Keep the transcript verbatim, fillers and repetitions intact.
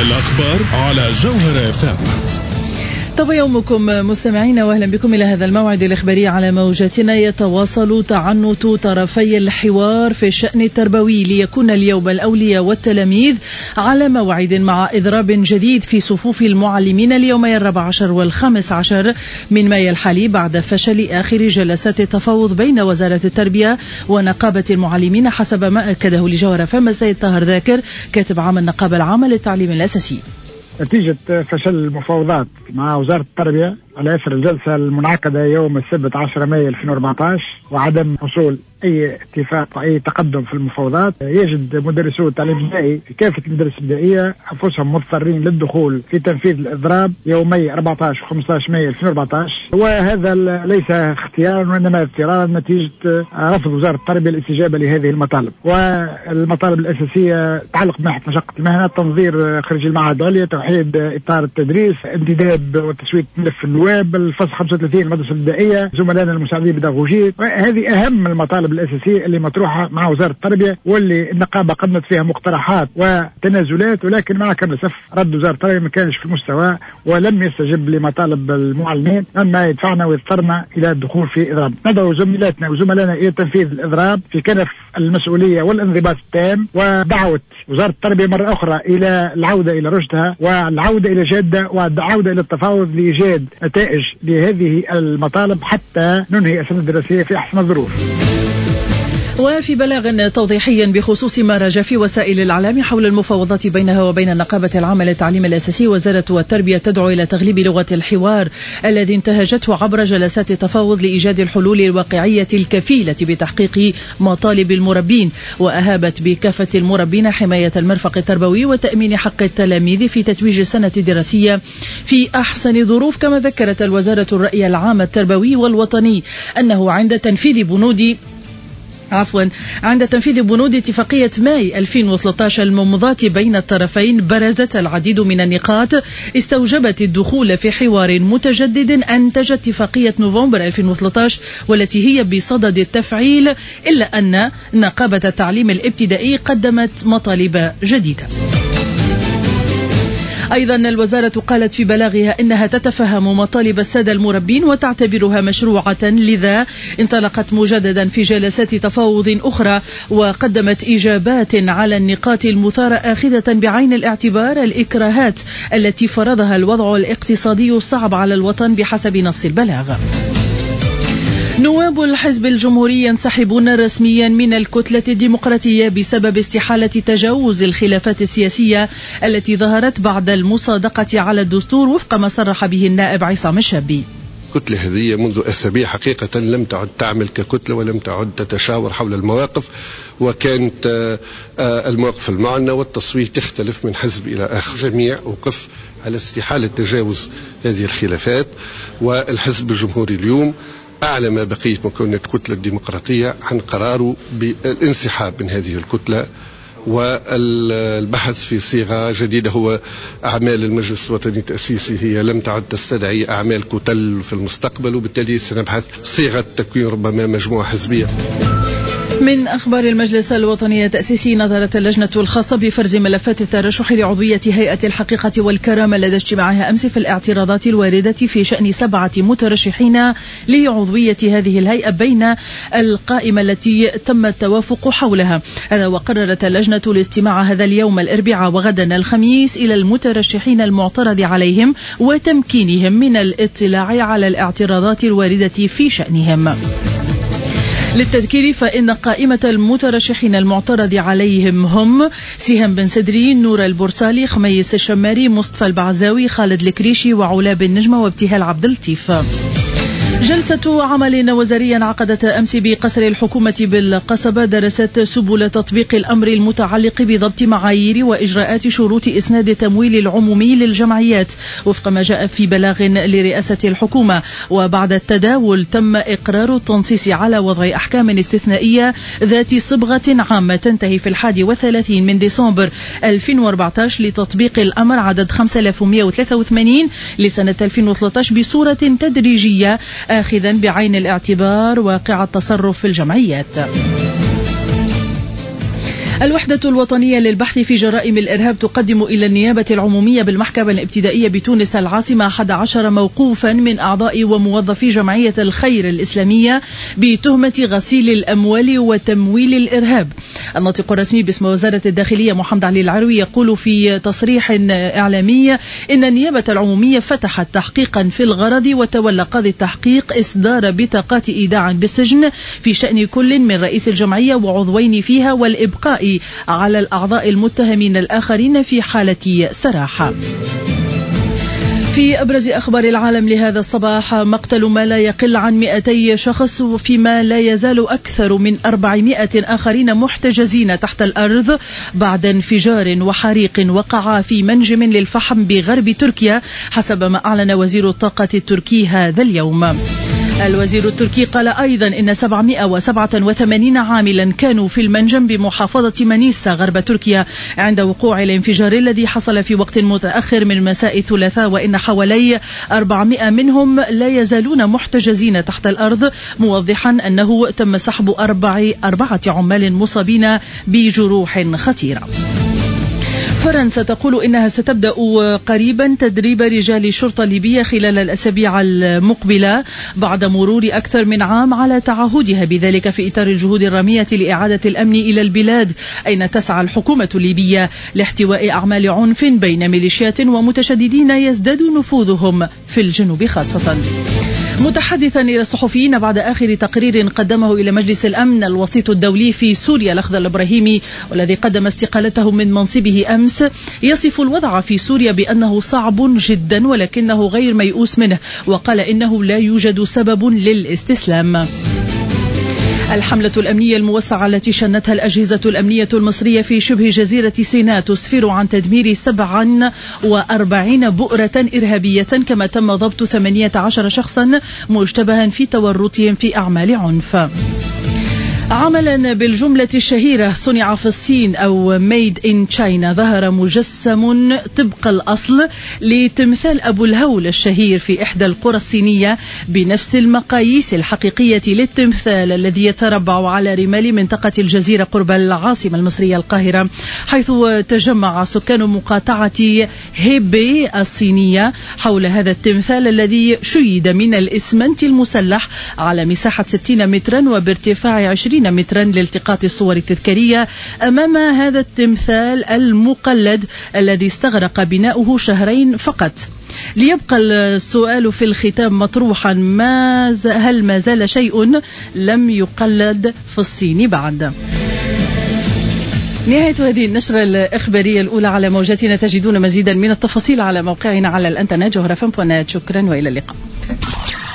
الأخبار على جوهر اف ام. طب يومكم مستمعين، واهلا بكم الى هذا الموعد الاخباري على موجاتنا. يتواصل تعنت طرفي الحوار في الشأن التربوي ليكون اليوم الاولياء والتلاميذ على موعد مع اضراب جديد في صفوف المعلمين اليومي الرابع عشر والخامس عشر من مايو الحالي بعد فشل اخر جلسات التفاوض بين وزارة التربية ونقابة المعلمين، حسب ما اكده لجوهر اف ام السيد طاهر ذاكر كاتب عام النقابة العامة للتعليم الاساسي. نتيجة فشل المفاوضات مع وزارة التربية على أثر الجلسة المنعقدة يوم السبت عشرة مايو ألفين وأربعة عشر وعدم حصول أي اتفاق أي تقدم في المفاوضات، يجد مدرسو التعليم الابتدائي في كافة المدارس الابتدائية أنفسهم مضطرين للدخول في تنفيذ الإضراب يومي أربعة عشر وخمسة عشر مايو ألفين وأربعة عشر، وهذا ليس اختيارا وإنما اضطرارا نتيجة رفض وزارة التربية الاستجابة لهذه المطالب. والمطالب الأساسية تتعلق بمنحة مشقة المهنة، تنظير خريجي المعاهد العليا، توحيد إطار التدريس، انتداب وتسوية ملف النواب، الفصل خمسة وثلاثين المدرسة الابتدائية، زملائنا المساعدين البيداغوجيين. هذه أهم المطالب الأساسية اللي مطروحة مع وزارة التربية، واللي النقابة قدمت فيها مقترحات وتنازلات، ولكن مع كامل الأسف رد وزارة التربية ما كانش في المستوى ولم يستجب لمطالب المعلمين، مما يدفعنا ويضطرنا إلى الدخول في إضراب. ندعو زميلاتنا وزملائنا إلى تنفيذ الإضراب في كنف المسؤولية والانضباط التام، ودعوة وزارة التربية مرة أخرى إلى العودة إلى رشدها والعودة إلى جادة والعودة إلى التفاوض لإيجاد نتائج لهذه المطالب حتى ننهي السنة الدراسية في أحسن الظروف. وفي بلاغ توضيحي بخصوص ما رجى في وسائل الإعلام حول المفاوضات بينها وبين النقابة العامة للتعليم الأساسي، وزارة التربية تدعو إلى تغليب لغة الحوار الذي انتهجته عبر جلسات التفاوض لإيجاد الحلول الواقعية الكفيلة بتحقيق مطالب المربين، وأهابت بكافة المربين حماية المرفق التربوي وتأمين حق التلاميذ في تتويج السنة الدراسية في أحسن ظروف. كما ذكرت الوزارة الرأي العام التربوي والوطني أنه عند تنفيذ بنود عفوا عند تنفيذ بنود اتفاقية ماي ألفين وثلاثة عشر الممضاة بين الطرفين برزت العديد من النقاط استوجبت الدخول في حوار متجدد أنتج اتفاقية نوفمبر ألفين وثلاثة عشر والتي هي بصدد التفعيل، إلا أن نقابة التعليم الابتدائي قدمت مطالب جديدة. أيضا الوزارة قالت في بلاغها إنها تتفهم مطالب السادة المربين وتعتبرها مشروعة، لذا انطلقت مجددا في جلسات تفاوض أخرى وقدمت إجابات على النقاط المثارة، آخذة بعين الاعتبار الإكراهات التي فرضها الوضع الاقتصادي الصعب على الوطن بحسب نص البلاغ. نواب الحزب الجمهوري ينسحبون رسميا من الكتلة الديمقراطية بسبب استحالة تجاوز الخلافات السياسية التي ظهرت بعد المصادقة على الدستور، وفق ما صرح به النائب عصام الشابي. الكتلة هذه منذ أسابيع حقيقة لم تعد تعمل ككتلة ولم تعد تتشاور حول المواقف، وكانت المواقف المعنى والتصويت تختلف من حزب إلى آخر. الجميع وقف على استحالة تجاوز هذه الخلافات، والحزب الجمهوري اليوم أعلم بقية مكونات الكتلة الديمقراطية عن قراره بالانسحاب من هذه الكتلة والبحث في صيغة جديدة. هو أعمال المجلس الوطني التأسيسي هي لم تعد تستدعي أعمال كتل في المستقبل، وبالتالي سنبحث صيغة تكوين ربما مجموعة حزبية. من أخبار المجلس الوطني التأسيسي، نظرت اللجنة الخاصة بفرز ملفات الترشح لعضوية هيئة الحقيقة والكرامة لدى اجتماعها أمس في الاعتراضات الواردة في شأن سبعة مترشحين لعضوية هذه الهيئة بين القائمة التي تم التوافق حولها. هذا وقررت اللجنة الاستماع هذا اليوم الأربعاء وغدا الخميس إلى المترشحين المعترض عليهم وتمكينهم من الاطلاع على الاعتراضات الواردة في شأنهم. للتذكير فإن قائمة المترشحين المعترض عليهم هم سهام بن سدري، نور البرسالي، خميس الشماري، مصطفى البعزاوي، خالد الكريشي، وعلا بن نجمة، وابتهال عبد اللطيف. جلسة عمل وزارية انعقدت أمس بقصر الحكومة بالقصبة درست سبل تطبيق الأمر المتعلق بضبط معايير وإجراءات شروط إسناد التمويل العمومي للجمعيات وفق ما جاء في بلاغ لرئاسة الحكومة. وبعد التداول تم إقرار التنصيص على وضع أحكام استثنائية ذات صبغة عامة تنتهي في الحادي والثلاثين من ديسمبر ألفين وأربعة عشر لتطبيق الأمر عدد خمسة آلاف ومئة وثلاثة وثمانين لسنة ألفين وثلاثة عشر بصورة تدريجية آخذا بعين الاعتبار واقع التصرف في الجمعيات. الوحدة الوطنية للبحث في جرائم الإرهاب تقدم إلى النيابة العمومية بالمحكمة الابتدائية بتونس العاصمة أحد عشر موقوفا من أعضاء وموظفي جمعية الخير الإسلامية بتهمة غسيل الأموال وتمويل الإرهاب. الناطق الرسمي باسم وزارة الداخلية محمد علي العروي يقول في تصريح إعلامي إن النيابة العمومية فتحت تحقيقا في الغرض، وتولى قاضي التحقيق إصدار بطاقات إيداع بالسجن في شأن كل من رئيس الجمعية وعضوين فيها، والإبقاء على الأعضاء المتهمين الآخرين في حالة سراحة. في أبرز أخبار العالم لهذا الصباح، مقتل ما لا يقل عن مئتي شخص، وفيما لا يزال أكثر من أربعمائة آخرين محتجزين تحت الأرض بعد انفجار وحريق وقع في منجم للفحم بغرب تركيا، حسب ما أعلن وزير الطاقة التركي هذا اليوم. الوزير التركي قال أيضا إن سبعمائة وسبعة وثمانين عاملا كانوا في المنجم بمحافظة منيسا غرب تركيا عند وقوع الانفجار الذي حصل في وقت متأخر من مساء الثلاثاء، وإن حوالي أربعمائة منهم لا يزالون محتجزين تحت الأرض، موضحا أنه تم سحب أربع أربعة عمال مصابين بجروح خطيرة. فرنسا تقول إنها ستبدأ قريبا تدريب رجال شرطة ليبية خلال الأسابيع المقبلة بعد مرور أكثر من عام على تعهدها بذلك، في إطار الجهود الرامية لإعادة الأمن إلى البلاد، أين تسعى الحكومة الليبية لاحتواء أعمال عنف بين ميليشيات ومتشددين يزداد نفوذهم في الجنوب خاصة. متحدثا إلى الصحفيين بعد آخر تقرير قدمه إلى مجلس الأمن، الوسيط الدولي في سوريا الأخضر الإبراهيمي، والذي قدم استقالته من منصبه أمس، يصف الوضع في سوريا بأنه صعب جدا ولكنه غير ميؤوس منه، وقال إنه لا يوجد سبب للاستسلام. الحملة الأمنية الموسعة التي شنتها الأجهزة الأمنية المصرية في شبه جزيرة سيناء تسفر عن تدمير سبعة وأربعين بؤرة إرهابية، كما تم ضبط ثمانية عشر شخصا مشتبها في تورطهم في أعمال عنف. عملا بالجملة الشهيرة صنع في الصين أو ميد إن تشاينا، ظهر مجسم طبق الأصل لتمثال أبو الهول الشهير في إحدى القرى الصينية بنفس المقاييس الحقيقية للتمثال الذي يتربع على رمال منطقة الجزيرة قرب العاصمة المصرية القاهرة، حيث تجمع سكان مقاطعة هيبي الصينية حول هذا التمثال الذي شيد من الإسمنت المسلح على مساحة ستين مترا وبارتفاع عشرين مترا لالتقاط الصور التذكارية أمام هذا التمثال المقلد الذي استغرق بناؤه شهرين فقط. ليبقى السؤال في الختام مطروحا، ما هل ما زال شيء لم يقلد في الصين بعد؟ نهاية هذه النشرة الإخبارية الأولى على موجاتنا. تجدون مزيدا من التفاصيل على موقعنا على الإنترنت جوهرة فم بوانت. شكرا وإلى اللقاء.